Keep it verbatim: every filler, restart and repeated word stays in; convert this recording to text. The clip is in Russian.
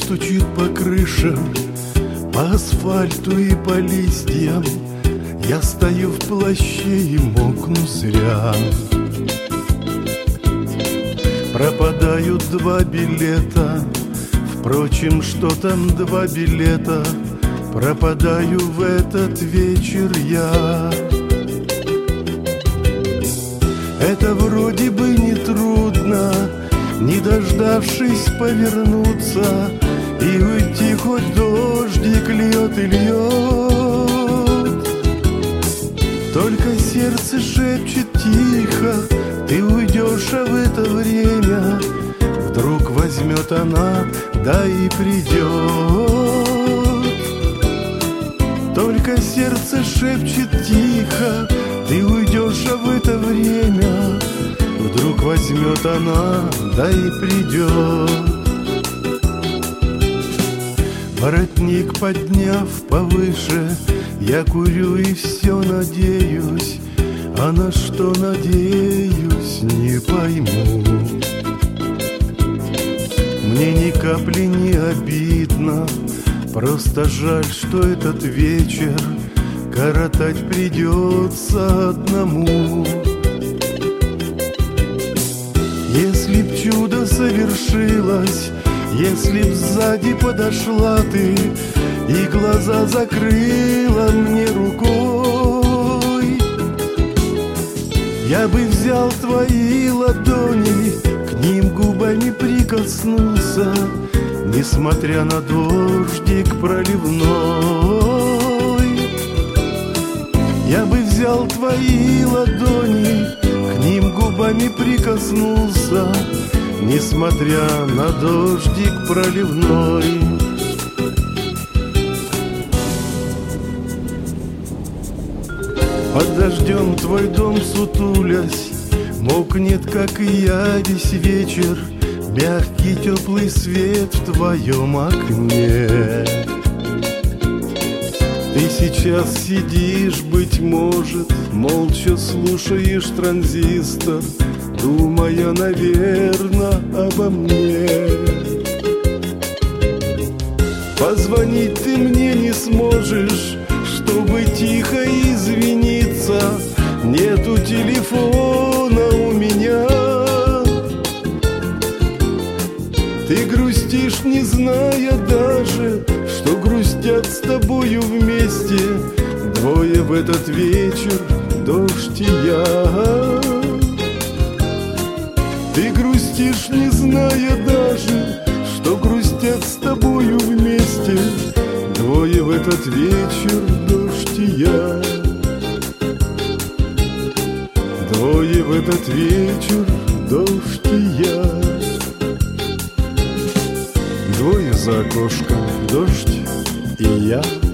стучит по крышам, по асфальту и по листьям. Я стою в плаще и мокну зря. Пропадают два билета, впрочем, что там два билета? Пропадаю в этот вечер я. Это вроде бы не трудно, не дождавшись повернуться и уйти, хоть дождик льет и льет. Только сердце шепчет тихо: ты уйдешь, а в это время вдруг возьмет она, да и придет. Только сердце шепчет тихо: ты уйдешь, а в это время вдруг возьмет она, да и придет. Воротник подняв повыше, я курю и все надеюсь, а на что надеюсь, не пойму. Мне ни капли не обидно, просто жаль, что этот вечер коротать придется одному. Если б чудо совершилось, если б сзади подошла ты и глаза закрыла мне рукой, я бы взял твои ладони, к ним губами прикоснулся, несмотря на дождик проливной. Я бы взял твои ладони, к ним губами прикоснулся, несмотря на дождик проливной. Под дождем твой дом сутулясь мокнет, как и я, весь вечер. Мягкий теплый свет в твоем окне. Ты сейчас сидишь, быть может, молча слушаешь транзистор, думая, наверно, обо мне. Позвонить ты мне не сможешь, чтобы тихо извиниться. Нету телефона у меня. Ты грустишь, не зная даже, что грустят с тобою вместе двое в этот вечер, дождь и я. Ты грустишь, не зная даже, что грустят с тобою вместе двое в этот вечер, дождь и я. Двое в этот вечер, дождь и я. Двое за окошком, дождь и я.